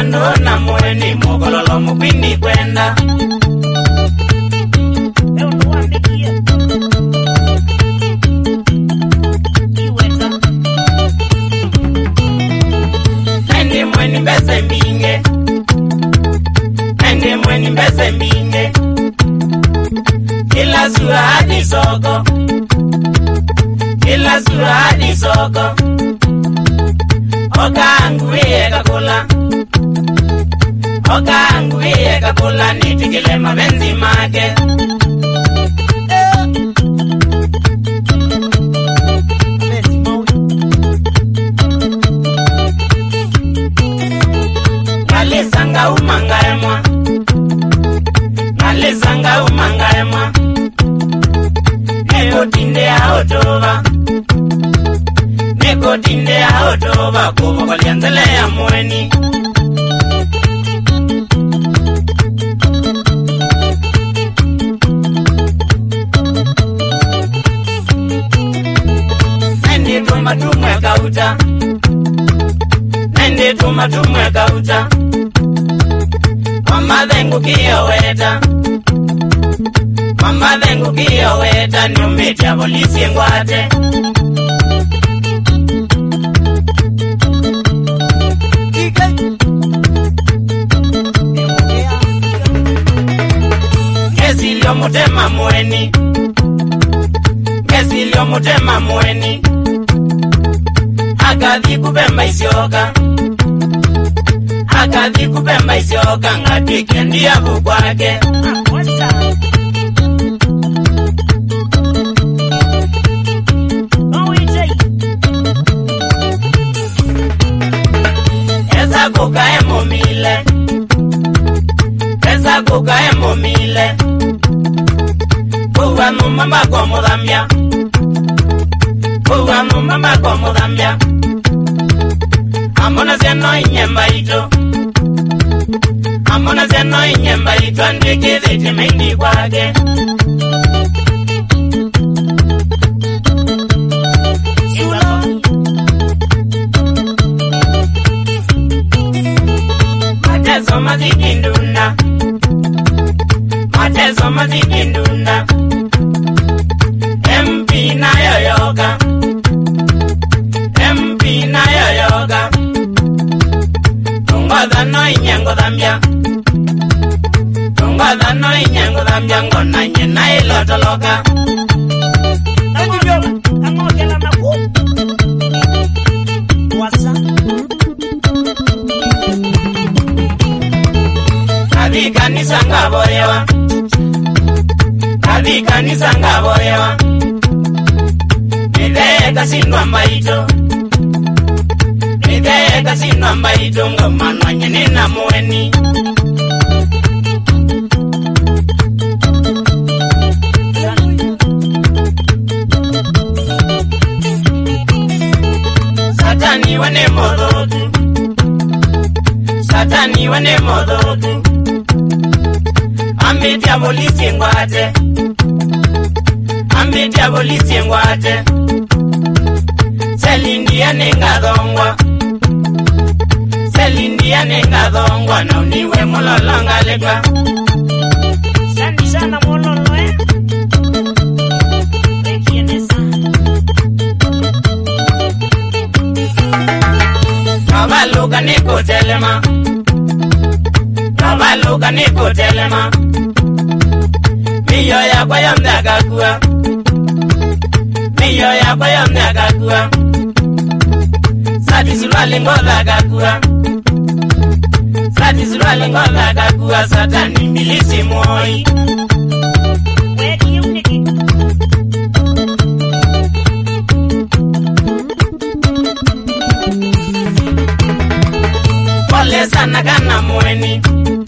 Ndo na mweni mogololo mupindi kwenda. Nende mweni mbese mbinge. Nende mweni mbese mbinge. Kila sura hadi soko. Kila sura hadi soko. Okangu yeka kula. Okangu yeka kula nitikile mabenzi make. Ngalesanga umangaemwa. Ngalesanga umangaemwa. Neko tinde ya otoba. Neko tinde ya otoba. Kubo kwa lianzele ya mweni. Nende tuma tumwe kauta. Nende tuma tumwe kauta. Mama dengu kiyo weta. Mama dengu kiyo weta. Nyumiti ya polisi ngwate. Kesilio mutema mweni. Kesilio mutema mweni. Akadhi kubemba isioka. Akadhi kubemba isioka. Ngatike ndia bukwake. Eza kukae momile. Eza kukae momile. Kuwa mumama kwa mudambia. Kuwa mumama kwa mudambia. Amona zeno inyemba ito. Amona zeno inyemba ito. Andikeze temendi kwake. Matezo mazidi ndunda. Matezo mazidi ndunda. MP na yoyoga. MP na yoyoga. Tungoza no inyengo dhambia. Tungoza no inyengo dhambia. Ngona nyena ilotoloka. Amogela maku. Wasa. Kadi kanisa ngaboyewa. Kadi kanisa ngaboyewa. Nideka sinwa mbaito. Nideka sinwa mbaito. Ngomano nyene na mweni. Satani wane modotu. Satani wane modotu. Ambitia polisi ngwate. Ambitia polisi ngwate. Selindia nengadongwa. Selindia nengadongwa. Na uniwe mulolonga lega. Sandi sana mololo Rekiene sana. Kabaluka niko telema. Kabaluka niko telema. Miyo ya kwa yamda kakua. Miyo ya kwa yamda kakua. Sati suruali ngoza kakua. Sati suruali ngoza kakua. Satani milisi moi. Wedi uniki. Pole sana kana mweni.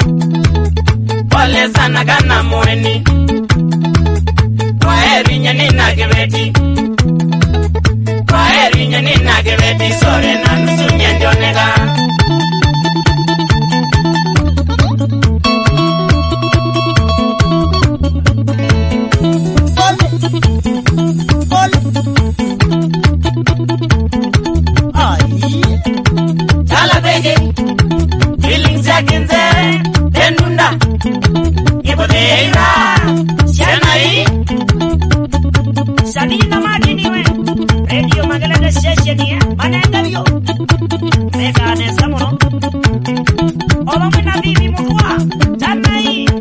Pole sana kana mweni. Kwaheri nyeni na kibeti. Kwaheri nyeni na kibeti. Sore na nusu nyenjonega. Chala bege. Feeling Oba mwina vivi mwa. Tanai.